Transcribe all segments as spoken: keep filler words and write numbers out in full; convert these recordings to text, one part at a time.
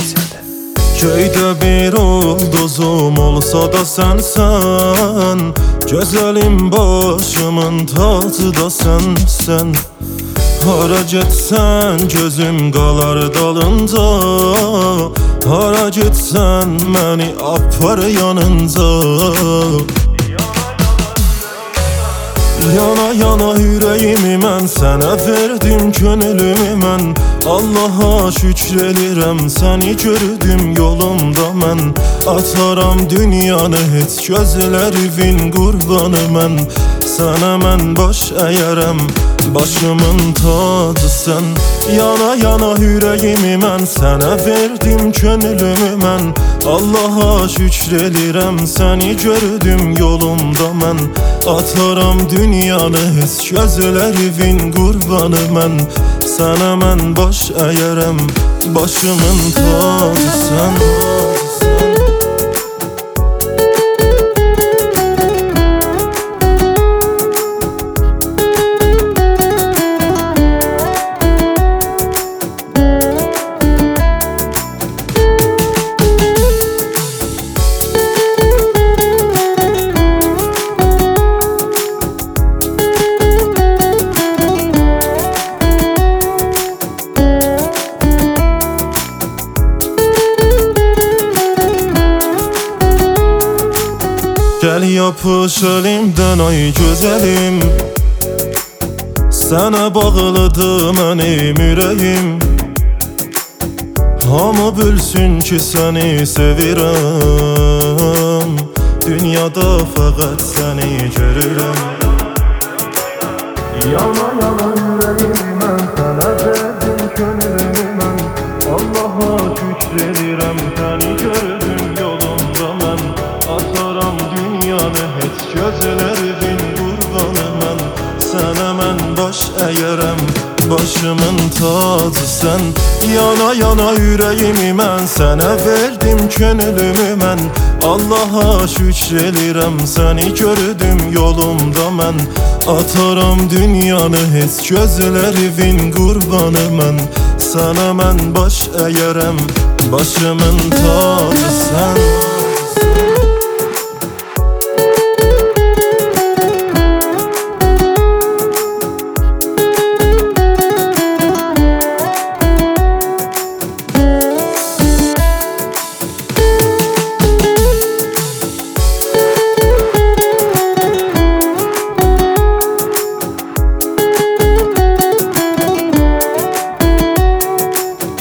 Köydə bir ulduzum olsa da sənsən, gözəlim başımın tacı da sənsən. Hara getsən gözüm qalar dalınca, hara getsən məni apar yanınca. Yana yana yüreğimi mən sənə verdim, könlümü mən Allaha şükür edirəm, səni gördüm yolumda mən. Ataram dünyanı heç gözlərinin qurbanı mən. Sənə mən baş əyərəm, başımın tacı sən. Yana yana yüreğimi mən sənə verdim, könlümü mən Allaha şükür edirəm, səni gördüm yolumda mən. Ataram dünyanı heç gözlərinin qurbanı mən. Sənə mən baş əyərəm, başımın tacı sən. Gel yapış elimden ay güzelim, sana bağlıdır mənim ürəyim. Hamı bilsin ki səni sevirəm, dünyada fəqət səni görürəm. Yana yana yüreğimi mən sənə verdim, könlümü mən Allaha şükür edirəm, səni gördüm yolumda mən. Ataram dünyanı heç gözlərinin qurbanı mən. Sənə mən baş əyərəm, başımın tacı sən. Yana yana yüreğimi mən sənə verdim, könlümü mən Allaha şükür edirəm, səni gördüm yolumda mən. Ataram dünyanı heç gözlərinin qurbanı mən. Sənə mən baş əyərəm, başımın tacı sən.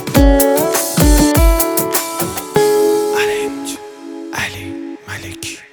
Ali Malik.